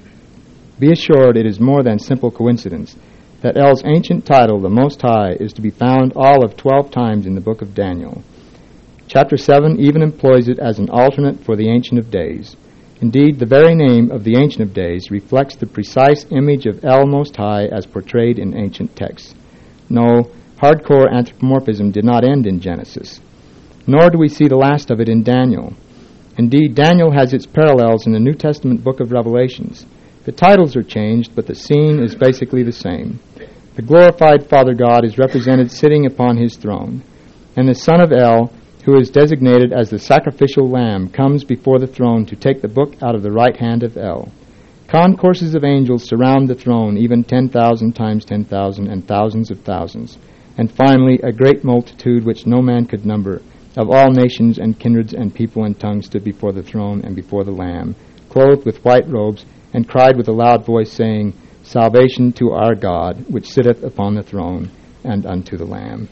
Be assured it is more than simple coincidence that El's ancient title, the Most High, is to be found all of 12 times in the book of Daniel. Chapter 7 even employs it as an alternate for the Ancient of Days. Indeed, the very name of the Ancient of Days reflects the precise image of El Most High as portrayed in ancient texts. No, hardcore anthropomorphism did not end in Genesis, nor do we see the last of it in Daniel. Indeed, Daniel has its parallels in the New Testament book of Revelations. The titles are changed, but the scene is basically the same. The glorified Father God is represented sitting upon his throne, and the Son of El, who is designated as the sacrificial lamb, comes before the throne to take the book out of the right hand of El. Concourses of angels surround the throne, even 10,000 times 10,000 and thousands of thousands. And finally, a great multitude which no man could number, of all nations and kindreds and people and tongues, stood before the throne and before the Lamb, clothed with white robes, and cried with a loud voice, saying, Salvation to our God, which sitteth upon the throne, and unto the Lamb.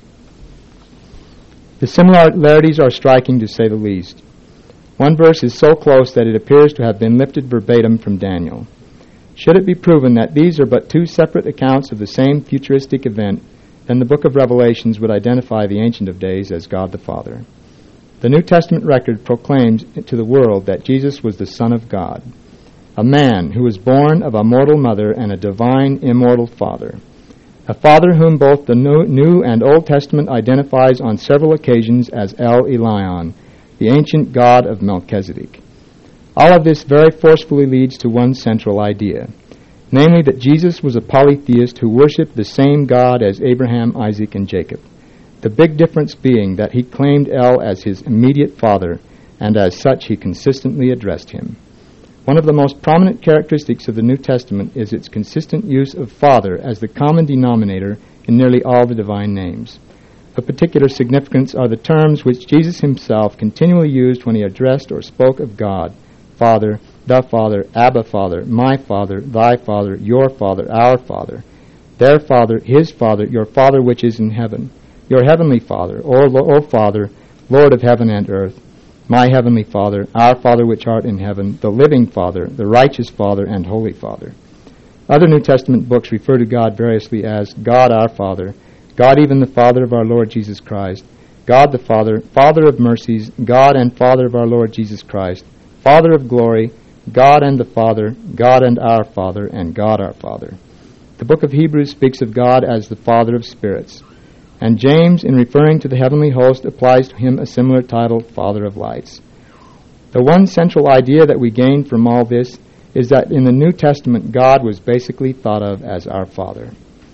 The similarities are striking, to say the least. One verse is so close that it appears to have been lifted verbatim from Daniel. Should it be proven that these are but two separate accounts of the same futuristic event, then the book of Revelations would identify the Ancient of Days as God the Father. The New Testament record proclaims to the world that Jesus was the Son of God, a man who was born of a mortal mother and a divine, immortal Father, a Father whom both the New and Old Testament identifies on several occasions as El Elyon, the ancient God of Melchizedek. All of this very forcefully leads to one central idea, namely that Jesus was a polytheist who worshipped the same God as Abraham, Isaac, and Jacob, the big difference being that he claimed El as his immediate father, and as such he consistently addressed him. One of the most prominent characteristics of the New Testament is its consistent use of Father as the common denominator in nearly all the divine names. Of particular significance are the terms which Jesus himself continually used when he addressed or spoke of God: Father, the Father, Abba Father, my Father, thy Father, your Father, our Father, their Father, his Father, your Father which is in heaven, your heavenly Father, O Father, Lord of heaven and earth, my heavenly Father, our Father which art in heaven, the living Father, the righteous Father, and Holy Father. Other New Testament books refer to God variously as God our Father, God even the Father of our Lord Jesus Christ, God the Father, Father of mercies, God and Father of our Lord Jesus Christ, Father of glory, God and the Father, God and our Father, and God our Father. The book of Hebrews speaks of God as the Father of spirits, and James, in referring to the heavenly host, applies to him a similar title, Father of lights. The one central idea that we gain from all this is that in the New Testament, God was basically thought of as our Father.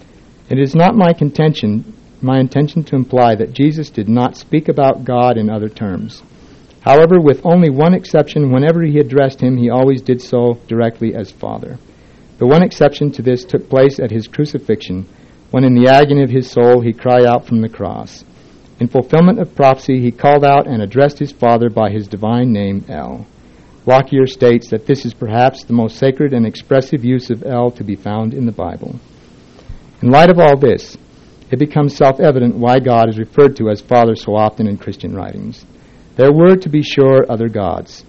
It is not my intention to imply that Jesus did not speak about God in other terms. However, with only one exception, whenever he addressed him, he always did so directly as Father. The one exception to this took place at his crucifixion, when in the agony of his soul he cried out from the cross. In fulfillment of prophecy, he called out and addressed his Father by his divine name, El. Lockyer states that this is perhaps the most sacred and expressive use of El to be found in the Bible. In light of all this, it becomes self-evident why God is referred to as Father so often in Christian writings. There were, to be sure, other gods,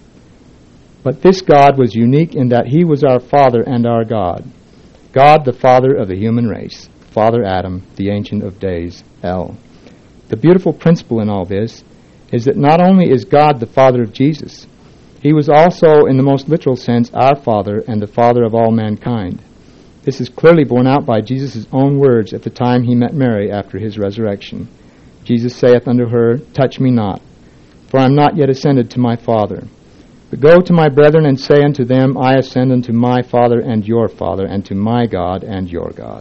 but this God was unique in that he was our Father and our God, God the Father of the human race, Father Adam, the Ancient of Days, El. The beautiful principle in all this is that not only is God the Father of Jesus, he was also, in the most literal sense, our Father and the Father of all mankind. This is clearly borne out by Jesus' own words at the time he met Mary after his resurrection. Jesus saith unto her, Touch me not, for I am not yet ascended to my Father. But go to my brethren and say unto them, I ascend unto my Father and your Father, and to my God and your God.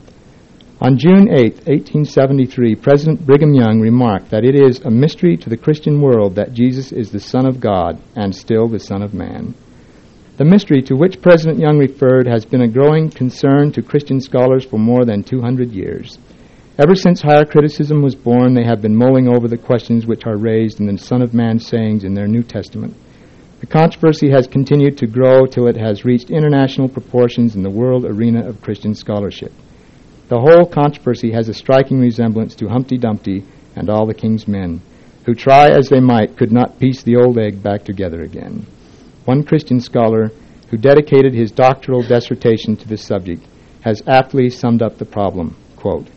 On June 8, 1873, President Brigham Young remarked that it is a mystery to the Christian world that Jesus is the Son of God and still the Son of Man. The mystery to which President Young referred has been a growing concern to Christian scholars for more than 200 years. Ever since higher criticism was born, they have been mulling over the questions which are raised in the Son of Man sayings in their New Testament. The controversy has continued to grow till it has reached international proportions in the world arena of Christian scholarship. The whole controversy has a striking resemblance to Humpty Dumpty and all the king's men, who try as they might could not piece the old egg back together again. One Christian scholar, who dedicated his doctoral dissertation to this subject, has aptly summed up the problem, quote,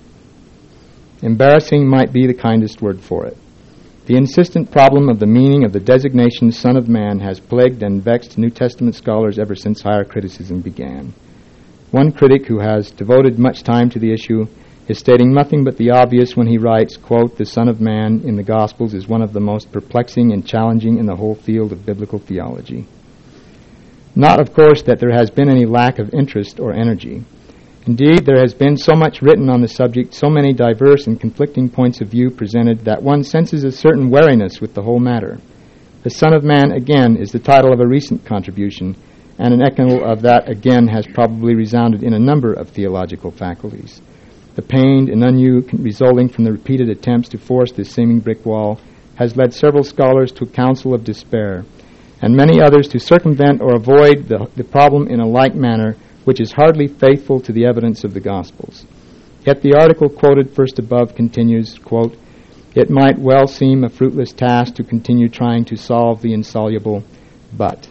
Embarrassing might be the kindest word for it. The insistent problem of the meaning of the designation Son of Man has plagued and vexed New Testament scholars ever since higher criticism began. One critic who has devoted much time to the issue is stating nothing but the obvious when he writes, quote, "The Son of Man in the Gospels is one of the most perplexing and challenging in the whole field of biblical theology." Not, of course, that there has been any lack of interest or energy. Indeed, there has been so much written on the subject, so many diverse and conflicting points of view presented, that one senses a certain wariness with the whole matter. "The Son of Man," again, is the title of a recent contribution, and an echo of that again has probably resounded in a number of theological faculties. The pain and ennui resulting from the repeated attempts to force this seeming brick wall has led several scholars to a counsel of despair, and many others to circumvent or avoid the problem in a like manner, which is hardly faithful to the evidence of the Gospels. Yet the article quoted first above continues, quote, "It might well seem a fruitless task to continue trying to solve the insoluble but."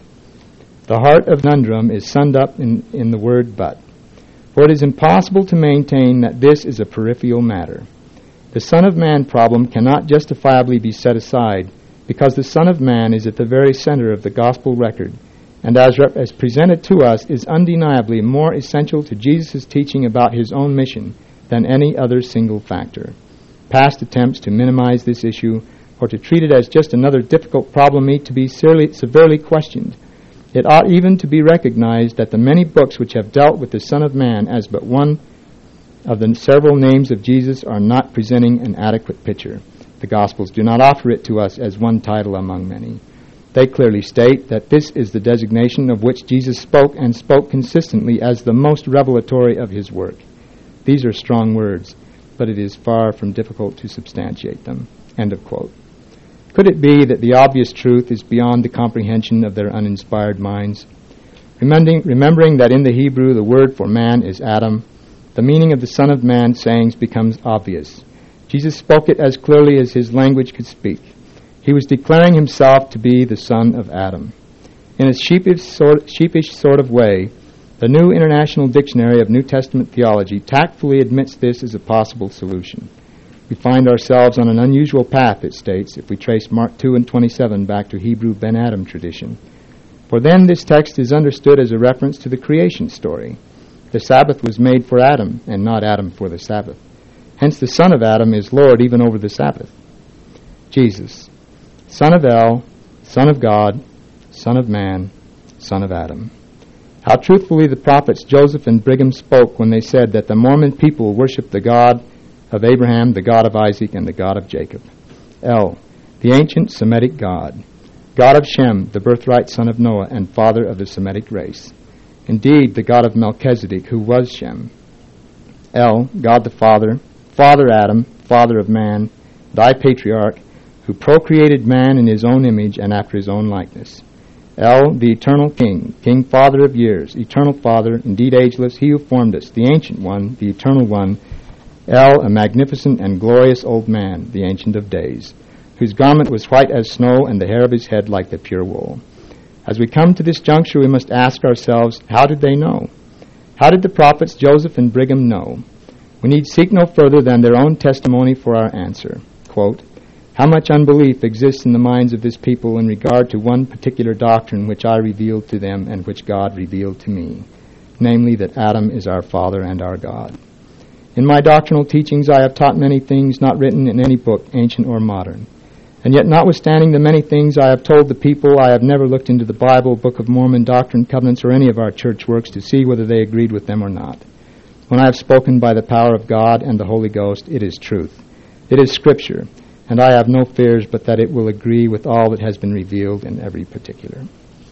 The heart of conundrum is summed up in the word but. For it is impossible to maintain that this is a peripheral matter. The Son of Man problem cannot justifiably be set aside, because the Son of Man is at the very center of the gospel record, and as presented to us is undeniably more essential to Jesus' teaching about his own mission than any other single factor. Past attempts to minimize this issue or to treat it as just another difficult problem need to be severely questioned. It ought even to be recognized that the many books which have dealt with the Son of Man as but one of the several names of Jesus are not presenting an adequate picture. The Gospels do not offer it to us as one title among many. They clearly state that this is the designation of which Jesus spoke, and spoke consistently, as the most revelatory of his work. These are strong words, but it is far from difficult to substantiate them. End of quote. Could it be that the obvious truth is beyond the comprehension of their uninspired minds? Remembering that in the Hebrew the word for man is Adam, the meaning of the Son of Man sayings becomes obvious. Jesus spoke it as clearly as his language could speak. He was declaring himself to be the son of Adam. In a sheepish sort of way, the New International Dictionary of New Testament Theology tactfully admits this as a possible solution. We find ourselves on an unusual path, it states, if we trace Mark 2 and 27 back to Hebrew Ben Adam tradition. For then this text is understood as a reference to the creation story. The Sabbath was made for Adam, and not Adam for the Sabbath. Hence the Son of Adam is Lord even over the Sabbath. Jesus, Son of El, Son of God, Son of Man, Son of Adam. How truthfully the prophets Joseph and Brigham spoke when they said that the Mormon people worship the God of Abraham, the God of Isaac, and the God of Jacob. El, the ancient Semitic God. God of Shem, the birthright son of Noah and father of the Semitic race. Indeed, the God of Melchizedek, who was Shem. El, God the Father, Father Adam, father of man, thy patriarch, who procreated man in his own image and after his own likeness. El, the eternal King, King Father of years, eternal Father, indeed ageless, he who formed us, the Ancient One, the Eternal One. El, a magnificent and glorious old man, the Ancient of Days, whose garment was white as snow and the hair of his head like the pure wool. As we come to this juncture, we must ask ourselves, how did they know? How did the prophets Joseph and Brigham know? We need seek no further than their own testimony for our answer. Quote, "How much unbelief exists in the minds of this people in regard to one particular doctrine which I revealed to them and which God revealed to me, namely that Adam is our Father and our God. In my doctrinal teachings I have taught many things not written in any book, ancient or modern. And yet notwithstanding the many things I have told the people, I have never looked into the Bible, Book of Mormon, Doctrine, Covenants, or any of our church works to see whether they agreed with them or not. When I have spoken by the power of God and the Holy Ghost, it is truth. It is Scripture, and I have no fears but that it will agree with all that has been revealed in every particular."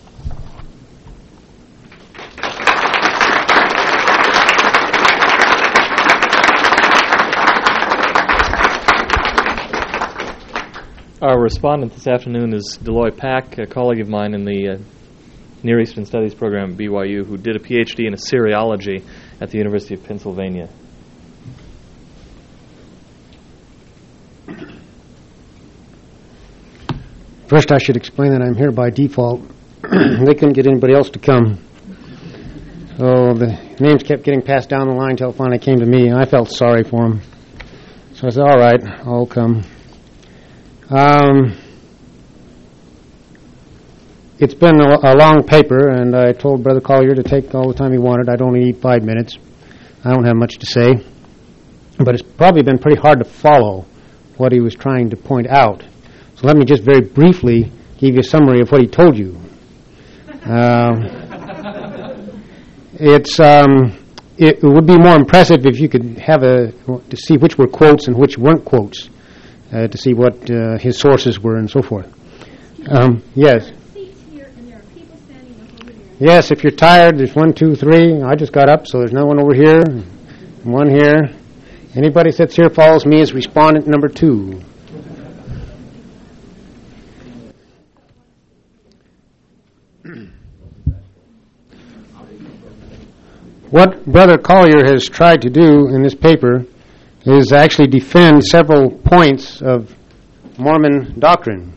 Our respondent this afternoon is Deloy Pack, a colleague of mine in the Near Eastern Studies program at BYU, who did a PhD in Assyriology at the University of Pennsylvania. First, I should explain that I'm here by default. They couldn't get anybody else to come. So the names kept getting passed down the line until it finally came to me, and I felt sorry for them. So I said, all right, I'll come. It's been a long paper, and I told Brother Collier to take all the time he wanted. I'd only need 5 minutes. I don't have much to say. but it's probably been pretty hard to follow what he was trying to point out. So let me just very briefly give you a summary of what he told you. It would be more impressive if you could have to see which were quotes and which weren't quotes, to see what his sources were and so forth. Yes. Yes, if you're tired, there's 1, 2, 3. I just got up, so there's no one over here, one here. Anybody sits here follows me as respondent number 2. What Brother Collier has tried to do in this paper is actually defend several points of Mormon doctrine.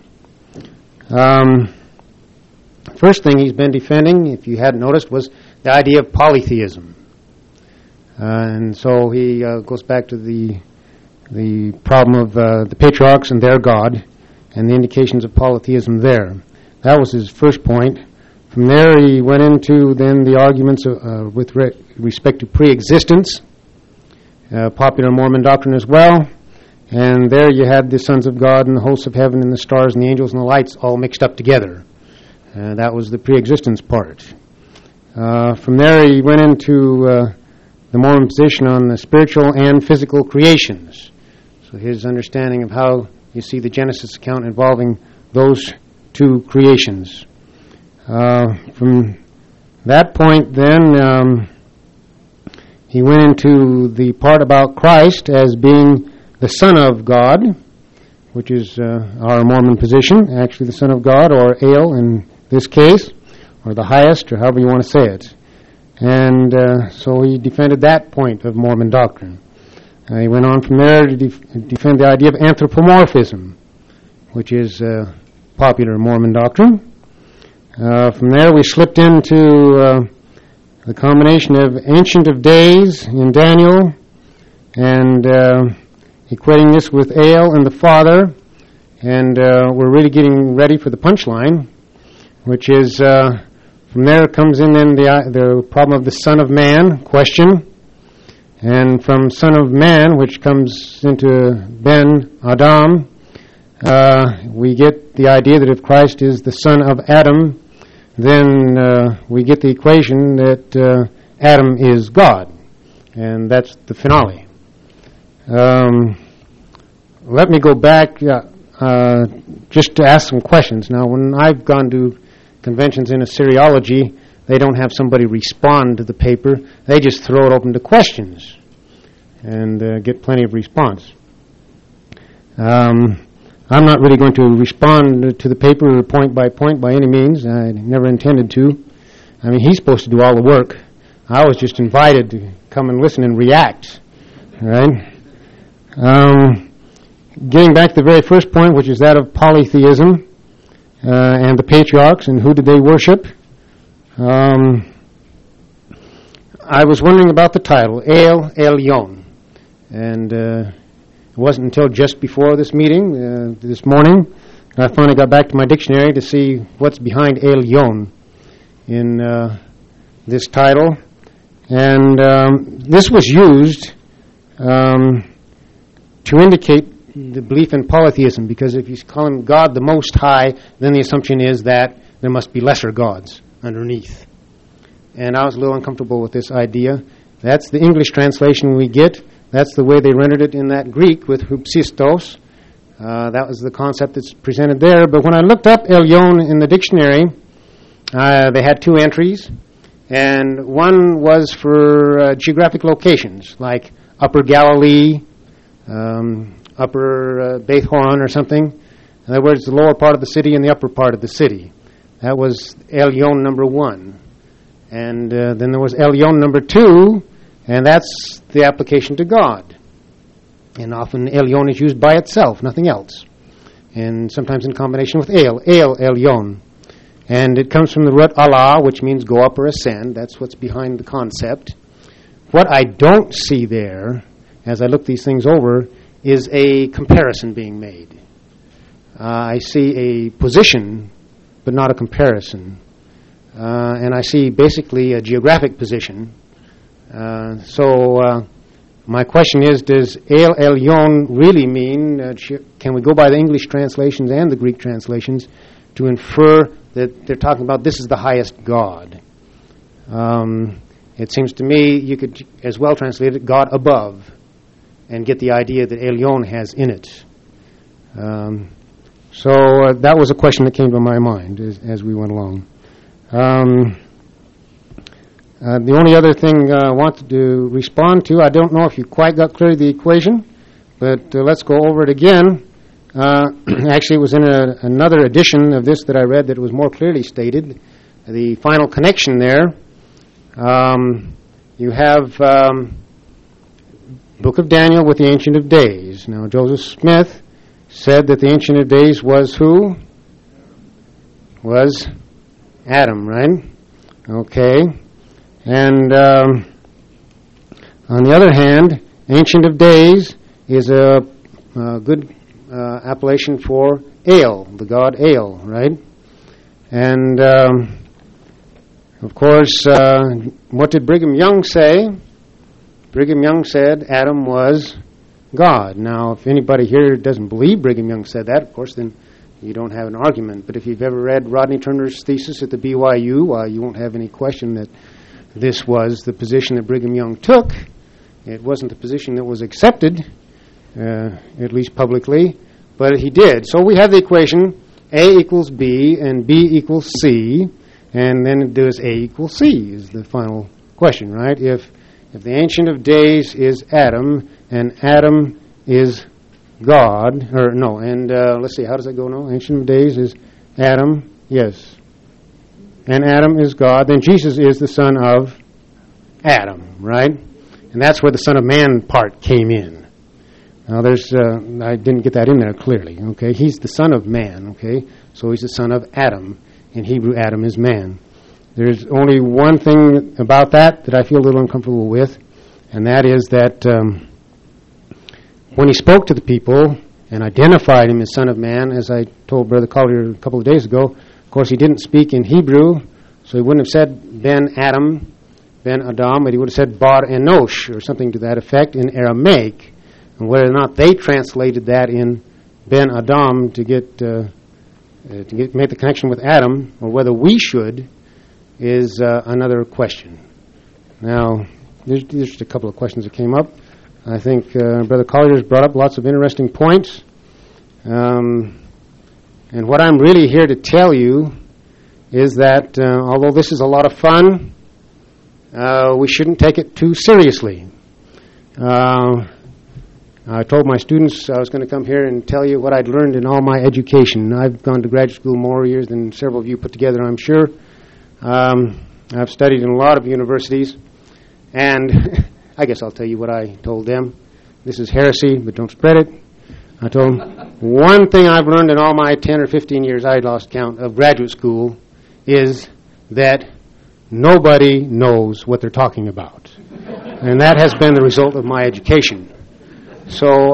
First thing he's been defending, if you hadn't noticed, was the idea of polytheism. And so he goes back to the problem of the patriarchs and their God and the indications of polytheism there. That was his first point. From there he went into then the arguments with respect to pre-existence, popular Mormon doctrine as well. And there you had the sons of God and the hosts of heaven and the stars and the angels and the lights all mixed up together. That was the pre-existence part. From there he went into the Mormon position on the spiritual and physical creations. So his understanding of how you see the Genesis account involving those two creations. From that point then he went into the part about Christ as being the Son of God, which is our Mormon position, actually the Son of God, or El in this case, or the highest, or however you want to say it. And so he defended that point of Mormon doctrine. He went on from there to defend the idea of anthropomorphism, which is popular Mormon doctrine. From there we slipped into the combination of Ancient of Days in Daniel and equating this with El and the Father. And we're really getting ready for the punchline, which is from there comes in then the problem of the Son of Man question. And from Son of Man, which comes into Ben Adam, we get the idea that if Christ is the son of Adam, then we get the equation that Adam is God. And that's the finale. Let me go back just to ask some questions. Now, when I've gone to conventions in Assyriology, they don't have somebody respond to the paper. They just throw it open to questions and get plenty of response. I'm not really going to respond to the paper point by any means. I never intended to. I mean, he's supposed to do all the work. I was just invited to come and listen and react. All right? Getting back to the very first point, which is that of polytheism and the patriarchs and who did they worship. I was wondering about the title, El Elyon. And it wasn't until just before this meeting, this morning, I finally got back to my dictionary to see what's behind Elyon in this title. And this was used to indicate the belief in polytheism, because if you call him God the Most High, then the assumption is that there must be lesser gods underneath. And I was a little uncomfortable with this idea. That's the English translation we get. That's the way they rendered it in that Greek with hupsistos. That was the concept that's presented there. But when I looked up Elyon in the dictionary, they had two entries. And one was for geographic locations, like Upper Galilee, Upper Beth Horon or something. In other words, the lower part of the city and the upper part of the city. That was Elyon number 1. And then there was Elyon number 2, and that's the application to God. And often Elyon is used by itself, nothing else. And sometimes in combination with El Elyon. And it comes from the root Allah, which means go up or ascend. That's what's behind the concept. What I don't see there, as I look these things over, is a comparison being made. I see a position, but not a comparison. And I see basically a geographic position. So My question is, does El Elyon really mean, can we go by the English translations and the Greek translations to infer that they're talking about this is the highest God? It seems to me you could as well translate it God above and get the idea that Elyon has in it. So that was a question that came to my mind as we went along. The only other thing I wanted to respond to, I don't know if you quite got clear the equation, but let's go over it again. Actually, it was in another edition of this that I read that it was more clearly stated. The final connection there, you have Book of Daniel with the Ancient of Days. Now, Joseph Smith said that the Ancient of Days was who? Was Adam, right? Okay. And on the other hand, Ancient of Days is a good appellation for El, the god El, right? And of course, what did Brigham Young say? Brigham Young said Adam was God. Now, if anybody here doesn't believe Brigham Young said that, of course, then you don't have an argument. But if you've ever read Rodney Turner's thesis at the BYU, you won't have any question that this was the position that Brigham Young took. It wasn't the position that was accepted, at least publicly, but he did. So we have the equation A equals B and B equals C, and then does A equal C is the final question, right? If the Ancient of Days is Adam and Adam is God, or no, and let's see, how does that go now? Ancient of Days is Adam, yes. And Adam is God, then Jesus is the son of Adam, right? And that's where the Son of Man part came in. Now there's, I didn't get that in there clearly, okay? He's the Son of Man, okay? So he's the son of Adam. In Hebrew, Adam is man. There's only one thing about that I feel a little uncomfortable with, and that is that when he spoke to the people and identified him as Son of Man, as I told Brother Collier a couple of days ago, of course, he didn't speak in Hebrew, so he wouldn't have said Ben Adam, Ben Adam, but he would have said Bar Enosh, or something to that effect, in Aramaic. And whether or not they translated that in Ben Adam to make the connection with Adam, or whether we should, is another question. Now, there's just a couple of questions that came up. I think Brother Collier's brought up lots of interesting points. And what I'm really here to tell you is that although this is a lot of fun, we shouldn't take it too seriously. I told my students I was going to come here and tell you what I'd learned in all my education. I've gone to graduate school more years than several of you put together, I'm sure. I've studied in a lot of universities, and I guess I'll tell you what I told them. This is heresy, but don't spread it. I told them, one thing I've learned in all my 10 or 15 years, I lost count, of graduate school is that nobody knows what they're talking about. And that has been the result of my education. So,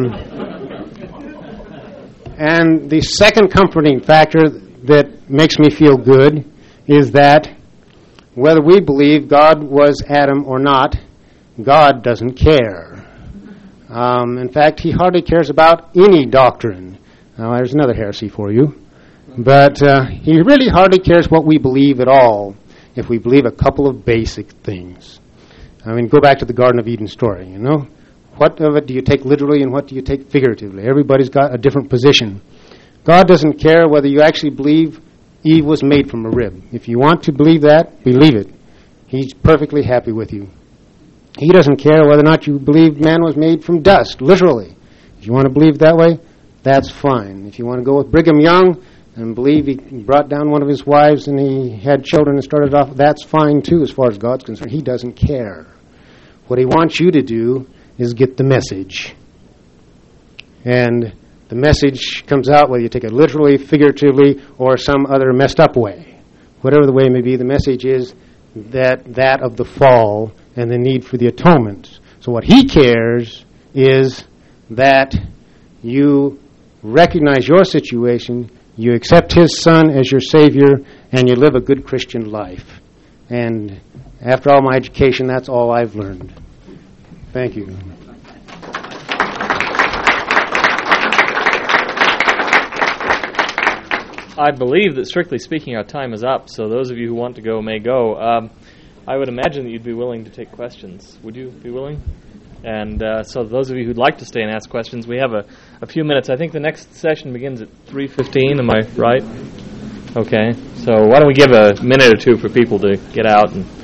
and the second comforting factor that makes me feel good is that whether we believe God was Adam or not, God doesn't care. In fact, he hardly cares about any doctrine. Now, there's another heresy for you. But he really hardly cares what we believe at all if we believe a couple of basic things. I mean, go back to the Garden of Eden story, you know. What of it do you take literally and what do you take figuratively? Everybody's got a different position. God doesn't care whether you actually believe Eve was made from a rib. If you want to believe that, believe it. He's perfectly happy with you. He doesn't care whether or not you believe man was made from dust, literally. If you want to believe that way, that's fine. If you want to go with Brigham Young and believe he brought down one of his wives and he had children and started off, that's fine too as far as God's concerned. He doesn't care. What he wants you to do is get the message. And the message comes out whether you take it literally, figuratively, or some other messed up way. Whatever the way may be, the message is that of the fall and the need for the atonement. So what he cares is that you recognize your situation, you accept his son as your Savior, and you live a good Christian life. And after all my education, that's all I've learned. Thank you. I believe that, strictly speaking, our time is up, so those of you who want to go may go. I would imagine that you'd be willing to take questions. Would you be willing? And so those of you who'd like to stay and ask questions, we have a few minutes. I think the next session begins at 3:15. Am I right? Okay. So why don't we give a minute or two for people to get out? And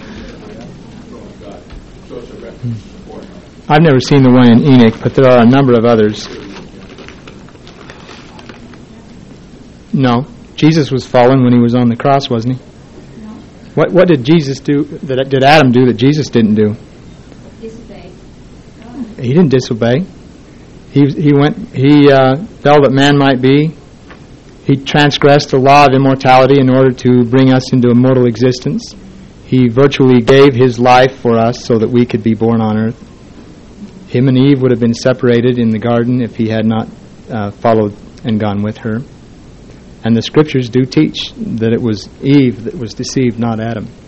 I've never seen the one in Enoch, but there are a number of others. No. Jesus was fallen when he was on the cross, wasn't he? No. What did Jesus do? Did Adam do that Jesus didn't do? Disobey. He didn't disobey. He fell that man might be. He transgressed the law of immortality in order to bring us into immortal existence. He virtually gave his life for us so that we could be born on earth. Him and Eve would have been separated in the garden if he had not followed and gone with her. And the Scriptures do teach that it was Eve that was deceived, not Adam.